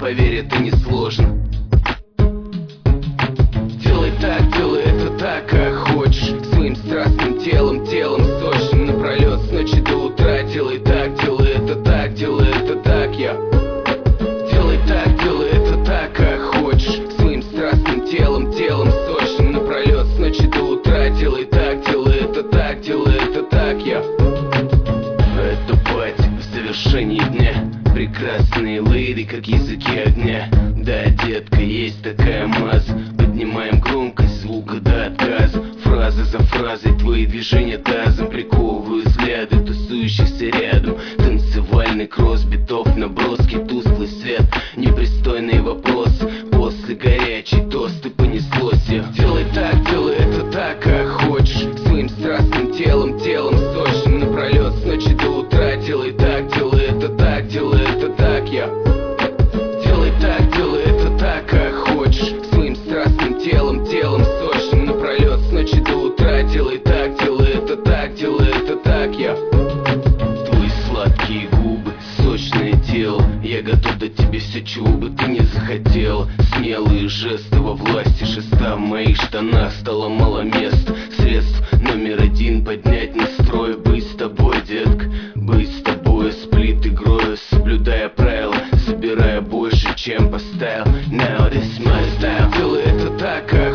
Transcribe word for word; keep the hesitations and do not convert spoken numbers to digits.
поверь, это не сложно. Делай так, делай это так, как хочешь, своим страстным телом, телом сочным, напролет с ночи до утра. Делай так, делай это так, делай это так, я. Делай так, делай это так, как хочешь, своим страстным телом, телом сочным, напролет с ночи до утра. Делай так, делай это так, делай это так, я. Это пати в завершении дня, прекрасные лейды, как языки огня. Да, детка, есть такая маза, поднимаем громкость звука до отказа. Фраза за фразой твои движения тазом приковывают взгляды тусующихся рядом. Танцевальный кросс битов, наброски, тусклый свет, непристойные вопросы. После горячий тост и понеслось. Делай так, делай это так, как хочешь, своим страстным телом, телом сочным, напролет с ночи до утра. Делай так, делай это так, делай это так, я. Делай так, делай это так, как хочешь, своим страстным телом, телом сочным, напролет с ночи до утра. Делай так, делай это так, делай это так, я. Твои сладкие губы, сочное тело, я готов дать тебе все, чего бы ты не захотела. Смелые жесты во власти шеста, в моих штанах стало мало места. Средств номер один — поднять настрой, быть с тобой, детка, быть с тобой. Сплит игрою, соблюдая правила, забирая больше, чем поставил. Now this my style. Делай это так, как